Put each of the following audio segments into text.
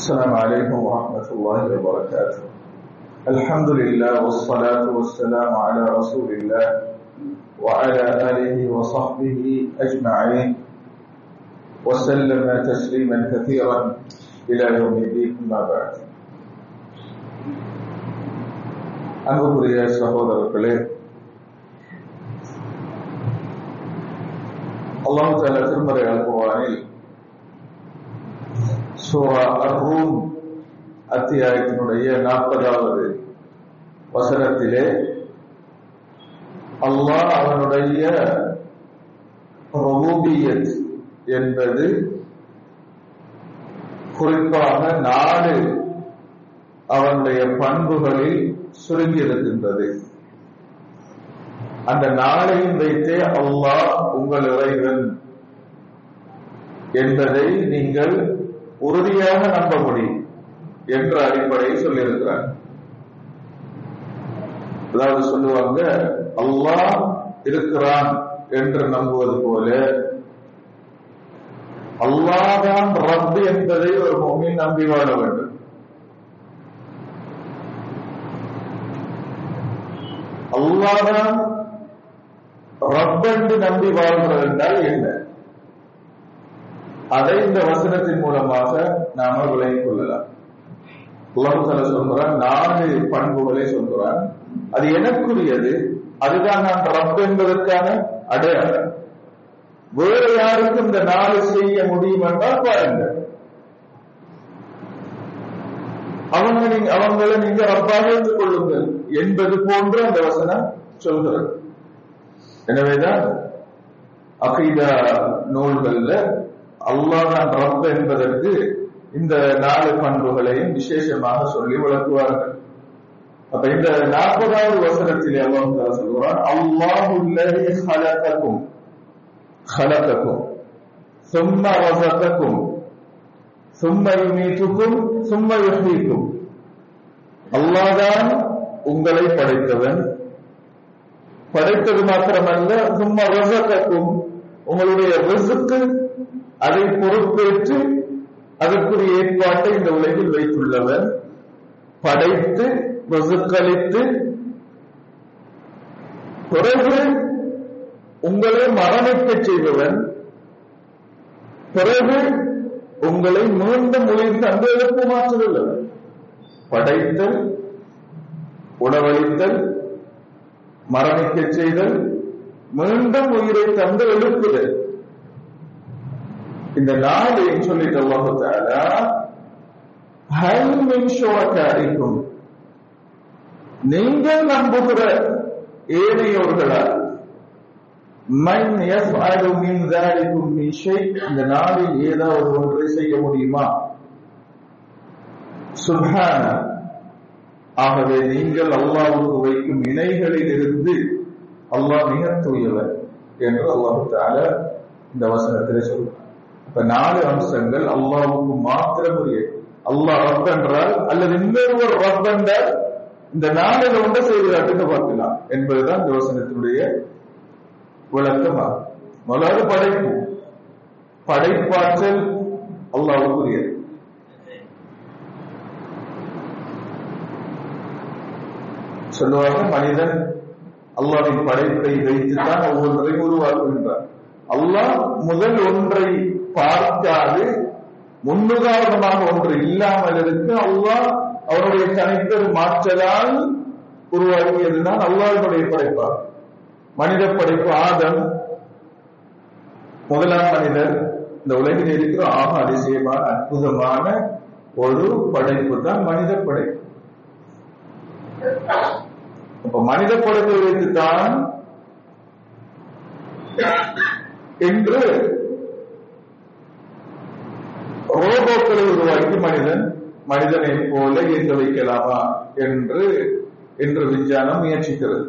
السلام عليكم ورحمة الله وبركاته. الحمد لله والصلاة والسلام على رسول الله وعلى آله وصحبه أجمعين وسلم تسليما كثيرا إلى يوم الدين. ما بعد. அன்புக்குரிய சகோதரர்களே, அல்லாஹ் தஆலா திருமறை அல்-குர்ஆனில் சூரா அர்-ரூம் அத்தியாயத்தினுடைய 40வது வசனத்திலே அல்லாஹ் அவனுடைய ரபூபியத் என்பது குறிப்பாக 4 அவனுடைய பண்புகளில் சுருங்கியிருக்கின்றது. அந்த 4ஐயும் வைத்தே அல்லாஹ் உங்கள் இறைவன் என்பதை நீங்கள் உறுதியாக நம்ப முடியும் என்ற அடிப்படையில் சொல்லியிருக்கிறார். அதாவது சொல்லுவாங்க, அல்லாஹ் இருக்கிறான் என்று நம்புவது போல அல்லாஹ் தான் ரப் என்பதை ஒரு முஃமின் நம்பி வாழ வேண்டும். அல்லாஹ் தான் ரப் என்று நம்பி வாழ்கிறது என்றால் என்ன? அதை இந்த வசனத்தின் மூலமாக நாம விளங்கிக் கொள்ளலாம். அல்லாஹ் தஆலா சொல்றான், 4 பண்புகளை சொல்றான். அது எனக்குரியது, அதுதான் நான் ரப் என்பதற்கான அடையாளம். வேறு யாருக்கும் இந்த 4 செய்ய முடியும் என்றால் பாருங்க, அவங்களை நீங்க ரப்பாக எடுத்துக் கொள்ளுங்கள் என்பது போன்று அந்த வசனம் சொல்கிறது. எனவேதான் அகீதா நூல்கள்ல அல்லாஹ் தான் ரப் என்பதற்கு இந்த 4 பண்புகளையும் விசேஷமாக சொல்லி விளக்குவார்கள். அப்ப இந்த 40வது வசனத்திலே அல்லாஹ் தஆலா சொல்றான், அல்லாஹுல்லதி خلقكم ثم رزقكم ثم يميتكم ثم يحييكم. அல்லாஹ் தான் உங்களை படைத்தவன், படைத்தது மாத்திரமல்ல, ثم رزقكم உங்களுடைய ரிஸ்க் அதை பொறுப்பேற்று அதற்குரிய ஏற்பாட்டை இந்த உலகில் வைத்துள்ளவர், படைத்து ரிஸ்க்களித்து பிறகு உங்களை மரணிக்க செய்பவன், பிறகு உங்களை மீண்டும் உயிர் தந்து எழுப்பு மாற்றுள்ளவர். படைத்தல், உணவளித்தல், மரணிக்க செய்தல், மீண்டும் உயிரை தந்து எழுப்புதல். இந்த 4ஐயும் சொல்லிட்டு அல்லாஹ் தஆலா ஹல் மின் ஷுரகாஇக்கும், நீங்கள் நம்புகிற ஏனையோர்களால் மன் யஃஅலு மின் ذلكم மின் ஷை, இந்த 4இல் ஏதாவது ஒன்றை செய்ய முடியுமா? சுப்ஹான, ஆகவே நீங்கள் அல்லாஹ்வுக்கு வைக்கும் இணைகளில் இருந்து அல்லாஹ் மிக தூயவர் என்று அல்லாஹ் தஆலா இந்த வசனத்திலே சொல்றார். இப்ப 4 அம்சங்கள் அல்லாஹ்வுக்கு மாத்திரம் உரியது. அல்லாஹ் ரப் என்றால் அல்லது இன்னொரு ரப் என்றால் இந்த 4 ஒன்றை செய்து காட்டுன்னு பார்க்கலாம் என்பதுதான் இந்த வசனத்தினுடைய விளக்கமாகும். முதலாவது படைப்பு, படைப்பாற்றல் அல்லாஹ்வுக்கு உரியது. சொல்லுவாங்க, மனிதன் அல்லாஹ்வின் படைப்பை வைத்துத்தான் ஒவ்வொன்றையும் உருவாக்குகின்றார். அல்லாஹ் முதல் ஒன்றை பார்க்காது முன்னுதாரணமாக ஒன்று இல்லாமல் இருக்கு. அல்லாஹ் அவருடைய தனிப்பெரு மாற்றலால் உருவாக்கியதுதான் அல்லாஹ்வுடைய படைப்பாகும். மனித படைப்பு, ஆதம் முதலாம் மனிதர், இந்த உலகில் இருக்கிற அதிசயமான அற்புதமான ஒரு படைப்பு தான் மனித படைப்பு. அப்ப மனித படைப்பை வைத்துத்தான் என்று ரோபோக்களை உருவாக்கி மனிதனை போல இயங்க வைக்கலாமா என்று விஞ்ஞானம் முயற்சிக்கிறது.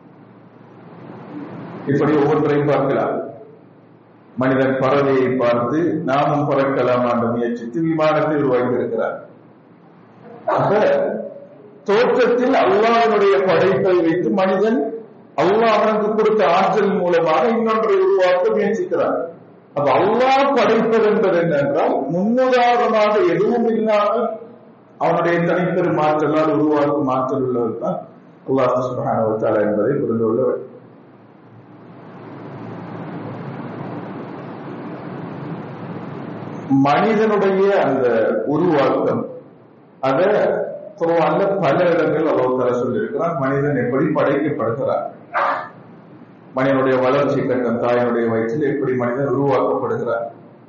இப்படி ஒவ்வொன்றையும் பார்க்கலாம். மனிதன் பறவையை பார்த்து நாமும் பறக்கலாம் என்று முயற்சித்து விமானத்தை உருவாக்கி இருக்கிறார். ஆக தோற்றத்தில் அல்லாஹ்வுடைய படைப்பை வைத்து மனிதன் அல்லாஹ் அவனுக்கு கொடுத்த ஆற்றல் மூலமாக இன்னொன்றை உருவாக்க முயற்சிக்கிறார். அப்ப அல்லாஹ் படைப்பது என்பது என்னென்றால் முன்னுதாரணமாக எதுவும் இல்லாமல் அவனுடைய தனிப்பெரும் மாற்றலால் உருவாக்கும் மாற்றல் உள்ளவர் தான் அல்லாஹ் சுப்ஹானஹு வ தஆலா என்பதை புரிந்து கொள்ளவர். மனிதனுடைய அந்த உருவாக்கம் அத குர்ஆன்ல பல இடங்கள் அல்லாஹ் தஆலா சொல்லியிருக்கிறார். மனிதன் எப்படி படைக்கப்படுகிறார், மனிதனுடைய வளர்ச்சி கட்டம், தாயினுடைய வயிற்றில் எப்படி மனிதன் உருவாக்கப்படுகிறார்.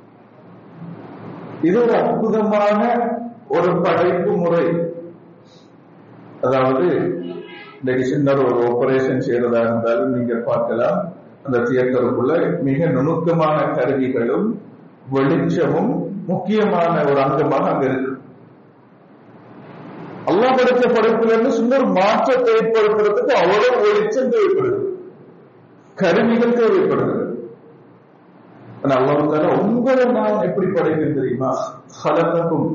இது ஒரு அற்புதமான ஒரு படைப்பு முறை. அதாவது இன்னைக்கு சின்ன ஒரு ஆபரேஷன் செய்யறதா இருந்தாலும் நீங்கள் பார்க்கலாம், அந்த தியேட்டருக்குள்ள மிக நுணுக்கமான கருவிகளும் வெளிச்சமும் முக்கியமான ஒரு அங்கமாக அங்க இருக்கு. அல்லாஹ் படைத்த படைப்பிலிருந்து சின்ன ஒரு மாற்றத்தை ஏற்படுத்துறதுக்கு அவ்வளவு வெளிச்சம் தேவைப்படுது, கருவிகள் தேவைப்படுகிறது. அல்லாஹ் உங்களை நான் எப்படி படைக்கிறேன் தெரியுமா? ஹலகக்கும்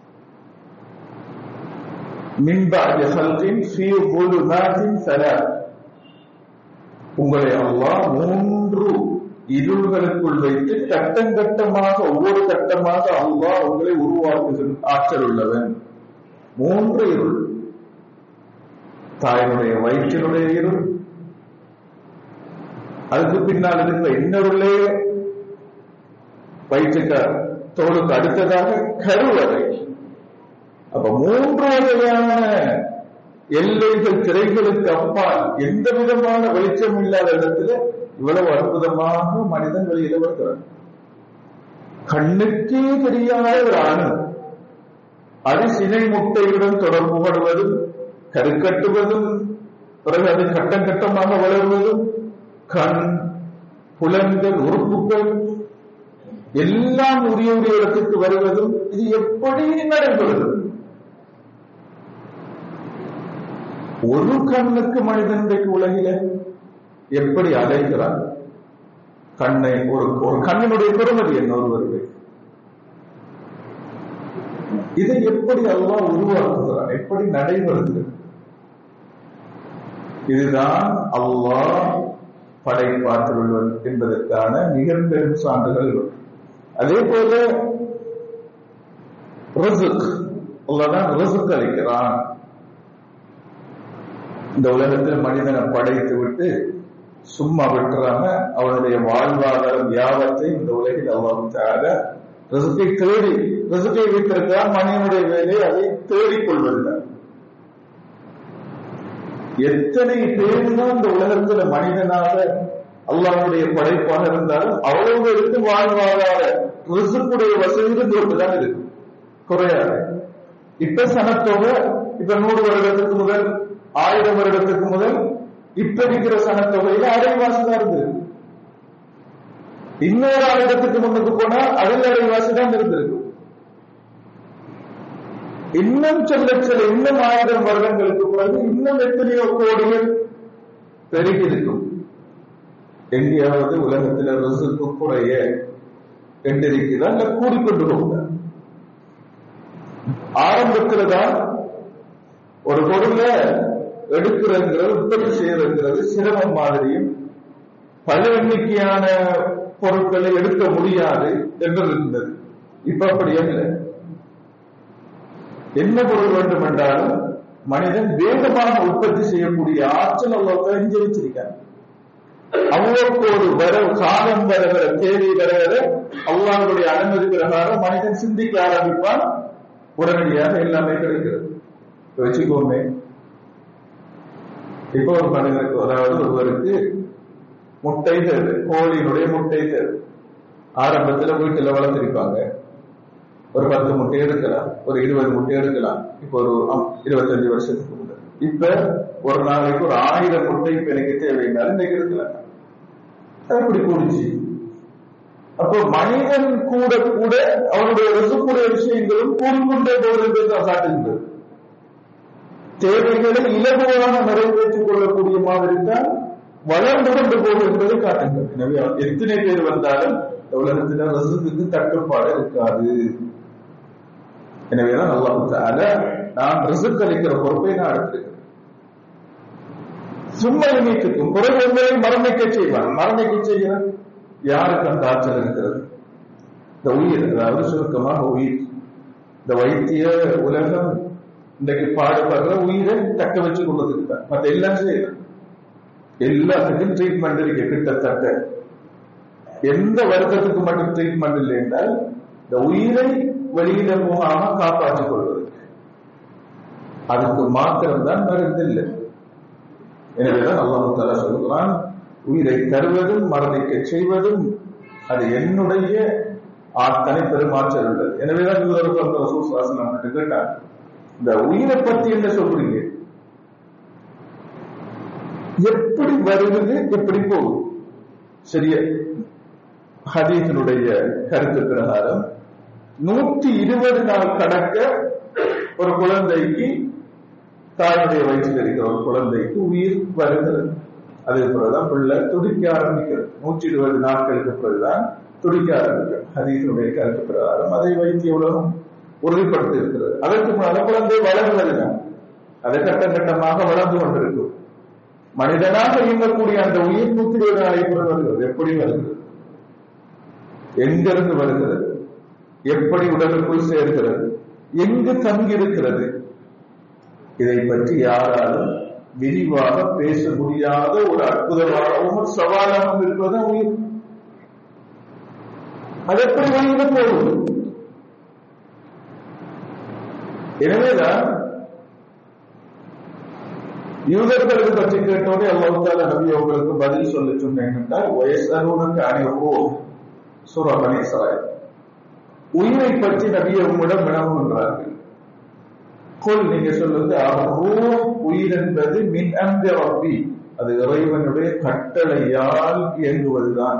மின் பஅதி ஹல்கின் ஃபீ ظுலுமாத்தின் ஸலாத். உங்களை அல்லாஹ் 3 இருள்களுக்குள் வைத்து கட்டங்கட்டமாக ஒவ்வொரு கட்டமாக அல்லாஹ் உங்களை உருவாக்குகிற ஆற்றல் உள்ளவன். 3 இருள். தாயினுடைய வயிற்றினுடைய இருள், அதுக்கு பின்னால் இருக்கிற இன்னொருளே வயிற்றுக்கு தோளுக்கு அடுத்ததாக கருவறை. அப்ப 3 வகையான எல்லைகள் திரைகளுக்கு அப்பால் எந்த விதமான வெளிச்சம் இல்லாத இடத்துல இவ்வளவு அற்புதமாக மனிதன் வெளியில வருகிறார். கண்ணுக்கே தெரியாத ஒரு அணு அது சினை முட்டையுடன் தொடர்பு படுவதும் கருக்கட்டுவதும் பிறகு அது கட்டம் கட்டமாக வளர்வதும் கண் புலன்கள் உறுப்புகள் எல்லாம் உரிய இடத்துக்கு வருவதும் இது எப்படி நடைபெறுகிறது? ஒரு கண்ணுக்கு மனிதனுடைய உலகில எப்படி அலைகிறார்? கண்ணை ஒரு கண்ணினுடைய பெருமதி என்ன ஒருவருக்கு? இதை எப்படி அல்லாஹ் உருவாக்குகிறார்? எப்படி நடைபெறுகிறது? இதுதான் அல்லாஹ் படைப்பாற்றல் உள்ளவன் என்பதற்கான மிக பெரும் சான்றுகள். அதே போல ரிஸ்க், அல்லாஹ் தான் ரிஸ்க் அளிக்கிறான். இந்த உலகத்தில் மனிதனை படைத்து விட்டு சும்மா விட்டுறாம அவனுடைய வாழ்வாதாரம் யாவத்தை இந்த உலகில் அல்லாஹ் தஆலா ரிஸ்கை தேடி ரிஸ்கை வைத்திருக்கிறான். மனிதனுடைய வேலை அதை தேடிக்கொள்வதுதான். எத்தனை பேருதான் இந்த உலகத்துல மனிதனாக அல்லாஹ்வுடைய படைப்பாக இருந்தாலும் அவ்வளவு பேருக்கு வாழ்வாதார ரிஸ்குடைய வசதிகள் கொண்டுதான் இருக்கு, குறையாது. இப்ப சனத்தொகை இப்ப 100 வருடத்துக்கு முதல் 1000 வருடத்துக்கு முதல் இப்ப இருக்கிற சனத்தொகையில அரைவாசிதான் இருக்கு. இன்னொரு 1000க்கு முன்னுக்கு போனா அதில் அரைவாசிதான் இருந்திருக்கு. இன்னும் சொல்ல இன்னும் 1000 வருடங்களுக்கு பிறகு இன்னும் எத்தனையோ கோடிகள் பெருகி இருக்கும். எங்கேயாவது உலகத்தில் ரிஸ்க் குறைய கண்டிருக்கிறதா இல்ல கூடிக்கொண்டு போகுதா? ஆரம்பத்துலதான் ஒரு பொருளை எடுக்கிறது உற்பத்தி செய்யறது சிரமம் மாதிரியும் பல எண்ணிக்கையான பொருட்களை எடுக்க முடியாது என்று இருந்தது. இப்ப அப்படி அல்ல. என்ன பொருள் வேண்டும் என்றாலும் மனிதன் வேகமாக உற்பத்தி செய்யக்கூடிய ஆற்றல் அவ்வளவு எஞ்சிருக்காங்க. அவ்வளவு வர காலம் வர வர தேவை வர வர அல்லாஹ்வுடைய அனுமதி பிரகாரம் மனிதன் சிந்திக்க ஆரம்பிப்பான். உடனடியாக எல்லாமே கிடைக்கிறது. வச்சுக்கோமே, இப்போ ஒரு மனிதனுக்கு அதாவது ஒருவருக்கு முட்டை தேவை, கோழியினுடைய முட்டை தேவை. ஆரம்பத்துல வீட்டுல வளர்த்திருப்பாங்க, ஒரு 10 முட்டை எடுக்கலாம், ஒரு 20 முட்டை எடுக்கலாம். இப்போ ஒரு 25 வருஷத்துக்கு முதல் இப்ப ஒரு நாளைக்கு ஒரு 1000 முட்டை இப்ப எனக்கு தேவைன்னாலும் இன்னைக்கு எடுக்கலாம். அப்படி கூடிச்சு. அப்போ மனிதன் கூட கூட அவனுடைய ரிஸ்குடைய விஷயங்களும் கூடிக்கொண்டே போகிறது காட்டுகின்றது. தேவைகளை இலகுவாக நிறைவேற்றிக் கொள்ளக்கூடிய மாதிரி தான் வளர்ந்து கொண்டு போகும் என்பதை காட்டுகிறது. எனவே எத்தனை பேர் வந்தாலும் உலகத்தில் ரிஸ்குக்கு தட்டுப்பாடு இருக்காது. எனவேதான் அல்லாஹ் தஆலா நான் ரிஸ்க் அளிக்கிற பொறுப்பை நான் எடுத்திருக்கிறேன். சும்மா நீக்குக்கும் குறைகளை மரணிக்க செய்வான். மரணிக்க செய்கிறான் யாருக்கு அந்த ஆற்றல் இருக்கிறது? இந்த உயிர், அதாவது சுருக்கமாக உயிர். இந்த வைத்திய உலகம் இன்றைக்கு பாடுபடுற உயிரை தக்க வச்சு கொள்வதுக்கு தான். மற்ற எல்லாம் செய்யலாம், எல்லாத்துக்கும் ட்ரீட்மெண்ட் இருக்கு. கிட்டத்தட்ட எந்த வருத்தத்துக்கு மட்டும் ட்ரீட்மெண்ட் இல்லை என்றால் இந்த உயிரை வெளியில போகாம காப்பாற்றிக் கொள்வது, அதுக்கு மாத்திரம்தான் மருந்து இல்லை. எனவேதான் அல்லாஹ் தஆலா சொல்கிறான், உயிரை தருவதும் மரணிக்க செய்வதும் அது என்னுடைய தனி பெருமாற்றல் உள்ளது. எனவேதான் ரசூல் ஸல்லல்லாஹு அலைஹி வஸல்லம் கேட்டார், இந்த உயிரை பத்தி என்ன சொல்றீங்க? எப்படி வருவது, எப்படி போகுது? சரிய ஹதீஸினுடைய கருத்து பிரகாரம் 120 நாள் கடக்க ஒரு குழந்தைக்கு, தாயுடைய வயிற்றில் இருக்கிற ஒரு குழந்தைக்கு உயிர் வருகிறது. அதே போலதான் பிள்ளை துடிக்க ஆரம்பிக்கிறது. 120 நாட்களுக்கு பிறகுதான் துடிக்க ஆரம்பிக்கிறது. ஹதீஸினுடைய கருத்து பிரகாரம் அதை வைத்திய உலகம் உறுதிப்படுத்தி இருக்கிறது. அதற்கு முன்னால குழந்தை வளர்வதுதான், அதை கட்டம் கட்டமாக வளர்ந்து கொண்டிருக்கும். மனிதனாக இயங்கக்கூடிய அந்த உயிர் 120 நாளைக்கு வருகிறது. எப்படி வருகிறது? எங்கிருந்து வருகிறது? எப்படி உடலுக்குள் சேர்கிறது? எங்கு தங்கியிருக்கிறது? இதை பற்றி யாராலும் விரிவாக பேச முடியாத ஒரு அற்புதமாகவும் ஒரு சவாலாகவும் இருப்பது உயிர். அது எப்படி வெளியிட போகுது? எனவேதான் யூதர்களுக்கு பற்றி கேட்டோடே அல்லாஹ் தஆலா நபி அவர்களுக்கு பதில் சொல்ல சொன்னேன் என்றால், வயசனுக்கு அணிவோ சூரா பனி இஸ்ராயீல், உயிரை பற்றி நபியை உம்மிடம் வினவுகின்றார்கள். கொல், நீங்க சொல்லுங்க, உயிர் என்பது மின் அம்ரி ரப்பி, அது இறைவனுடைய கட்டளையால் இயங்குவதுதான்.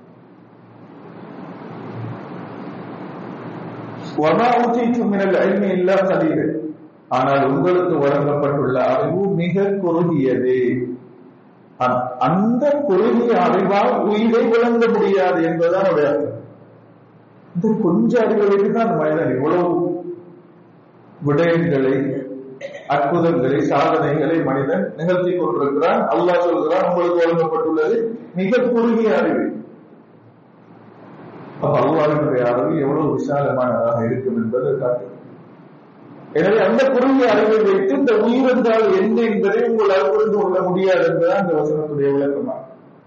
வமா ஊதீது மினல் இல்மி இல்லா கலீலன், ஆனால் உங்களுக்கு வழங்கப்பட்டுள்ள அறிவு மிக குறுகியது. அந்த குறுகிய அறிவால் உயிரை விளங்க முடியாது என்பதுதான் அர்த்தம். இந்த கொஞ்ச அறிவுகளுக்கு தான் மனிதன் இவ்வளவு விடயங்களை, அற்புதங்களை, சாதனைகளை மனிதன் நிகழ்த்தி கொண்டிருக்கிறான். அல்லாஹ் சொல்கிறான், உங்களுக்கு வழங்கப்பட்டுள்ளது மிக குறுகிய அறிவு. அப்ப அல்லாஹ்வினுடைய அறிவு எவ்வளவு விசாலமானதாக இருக்கும் என்பதை காட்டும். எனவே அந்த குறுகிய அறிவை வைத்து இந்த உயிர் என்றால் என்ன என்பதை உங்களால் புரிந்து கொள்ள முடியாது என்பதுதான் இந்த வசனத்துடைய விளக்கமாக.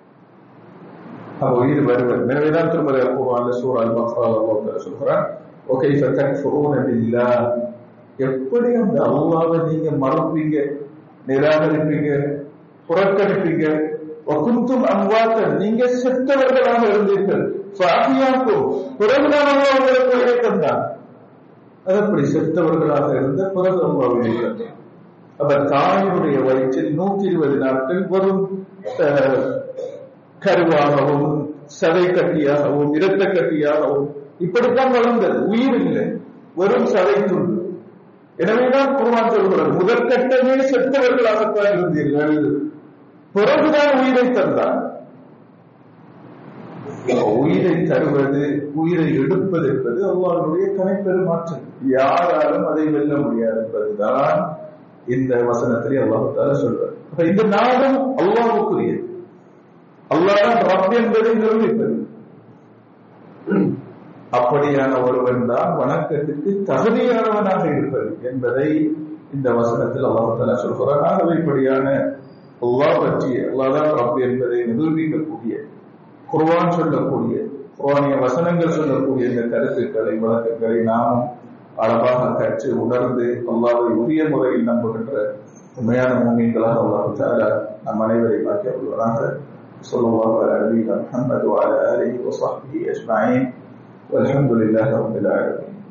உயிர் வருவது. எனவேதான் திருமதி அல்-குர்ஆன்ல சூரா அல்-பக்ரால அல்லாஹ் சொல்கிறான், وَكَيْفَ تَكْفُرُونَ بِاللَّهِ, எப்படி அந்த அல்லாஹ்வை நீங்க மறப்பீங்க, நிராகரிப்பீங்க, புறக்கணிப்பீங்க. وَكُنْتُمْ أَمْوَاتًا, நீங்க செத்தவர்களாக இருந்தீர்கள். فَأَحْيَاكُمْ, பிறகுதான் அல்லாஹ் உங்களுக்கு உயிரை தந்தான். அதப்படி செத்தவர்களாக இருந்த பிறகு அல்லாஹ் உயிரை தந்தான். அப்ப தாயினுடைய வயிற்றில் 120 நாட்கள் வரும் கருவாகவும் சதை கட்டியாகவும் இரத்த கட்டியாகவும் இப்படித்தான் வளர்ந்தது. உயிர் இல்லை, வெறும் சதை துண்டு. எனவேதான் குர்ஆன் சொல்கிறது, முதற்கட்டமே செத்தவர்களாகத்தான் இருந்தீர்கள், பிறகுதான் உயிரை தந்தான். உயிரை தருவது, உயிரை எடுப்பது என்பது அல்லாஹ்வுடைய தனிப்பெருமாற்றல். யாராலும் அதை வெல்ல முடியாது என்பதுதான் இந்த வசனத்திலே அல்லாஹ் தஆலா சொல்றார். அப்ப இந்த நாடும் அல்லாஹ்வுக்குரியது. அல்லாஹ் ரப் என்பதை நிரூபிப்பது. அப்படியான ஒருவன் தான் வணக்கத்துக்கு தகுதியானவனாக இருப்பது என்பதை இந்த வசனத்தில் அல்லாஹ் தஆலா சொல்கிறார். ஆகவே இப்படியான அல்லாஹ் பற்றிய, அல்லாஹ் தான் ரப் என்பதை நிரூபிக்கக்கூடிய, குர்ஆன் சொல்லக்கூடிய, குர்ஆனிய வசனங்கள் சொல்லக்கூடிய இந்த கருத்துக்களை, வழக்கங்களை நாமும் அழகாக கற்று உணர்ந்து அல்லாஹ்வை உரிய முறையில் நம்புகின்ற உண்மையான முஃமின்களாக அல்லாஹ் தஆலா நம் அனைவரையும் ஆக்கி அருள்வாராக. ஸல்லல்லாஹு அலா நபியினா முஹம்மது வ அலா ஆலிஹி வ ஸஹ்பிஹி அஜ்மஈன். வல்ஹம்துலில்லாஹி ரப்பில் ஆலமீன்.